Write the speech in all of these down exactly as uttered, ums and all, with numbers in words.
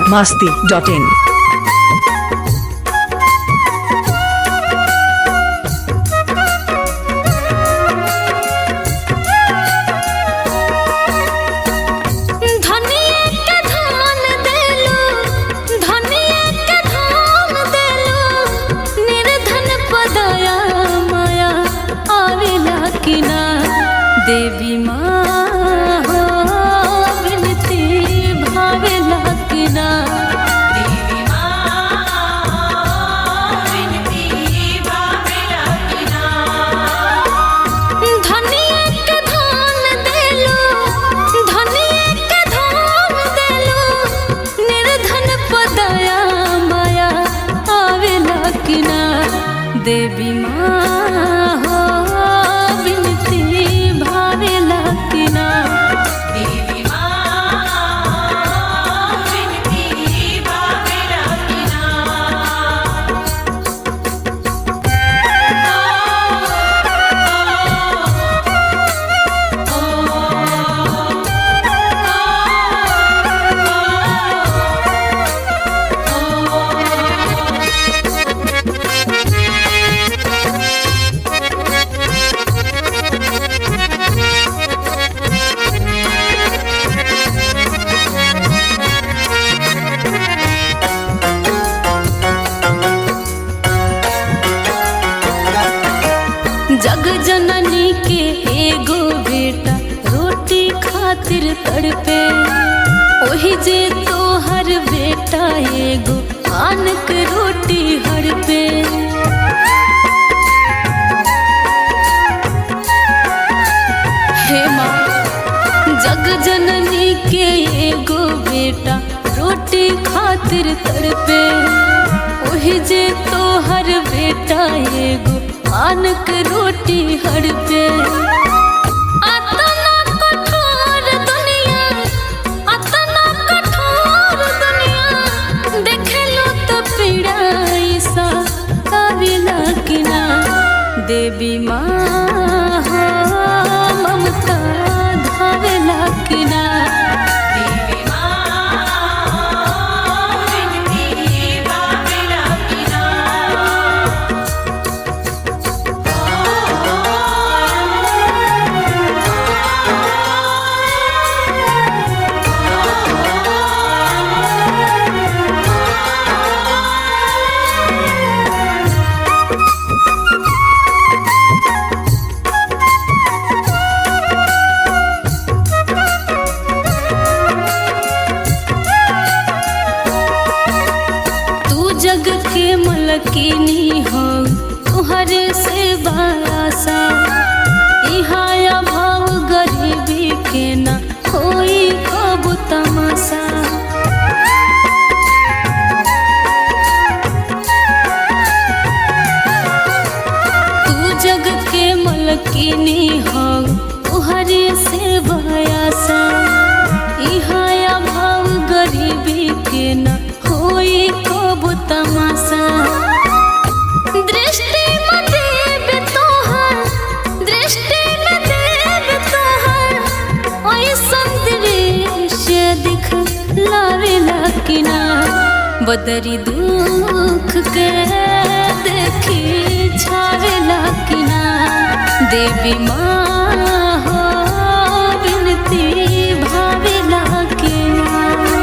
Bihar Masti dot in. देवी माँ हो विनती भावेला कि ना, देवी माँ विनती भावेला कि ना। धनिया के धान देलो, धनिया के धान देलो, निर्धन पदया माया आवेला कि ना। देवी माँ हो जग जननी के एगो बेटा रोटी खातिर तड़पे, ओही जे तोहर बेटा एगो आन के रोटी हड़पे। हे माँ, जग जननी के एगो बेटा रोटी खातिर तड़पे, ओही जे तोहर बेटा एगो आनक रोटी हड़पे। अतना कठोर दुनिया, अतना कठोर दुनिया, देखे लो तो पीड़ा ऐसा आवेला कि ना। देवी माँ हो ममता धावेला कि ना, देवी माँ विनती भावेला कि ना। जग के मलकिनी हो तुहरे से बासा, इहाया भाव गरीबी के ना होई कब तमाशा। तू जग के मलकिनी हो तुहरे से बासा, इहाया भाव गरीबी के ना होई कब तमाशा। दृष्टि में देव तोहर, दृष्टि में देव तोहर, ऐसन दृश्य दिख लावेला कि ना। बदरी दुख के देखी छावेला कि ना। देवी माँ हो विनती भावेला कि ना।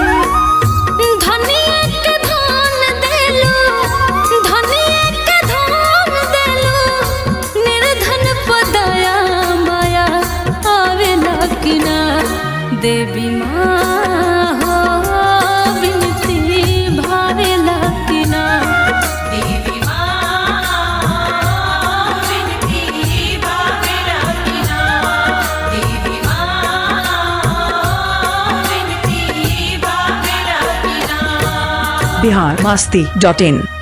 देवी माँ हो विनती भावेला कि ना, देवी माँ विनती भावेला कि ना, देवी माँ विनती भावेला कि ना। बिहार मास्ती डॉट इन।